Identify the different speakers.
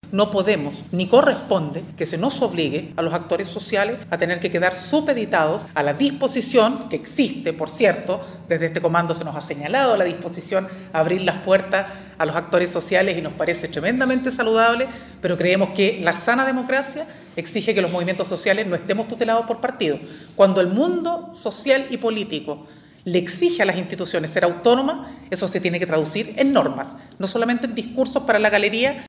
Speaker 1: No podemos ni corresponde que se nos obligue a los actores sociales a tener que quedar supeditados a la disposición que existe, por cierto, desde este comando se nos ha señalado la disposición a abrir las puertas a los actores sociales y nos parece tremendamente saludable, pero creemos que la sana democracia exige que los movimientos sociales no estemos tutelados por partidos. Cuando el mundo social y político le exige a las instituciones ser autónomas, eso se tiene que traducir en normas, no solamente en discursos para la galería,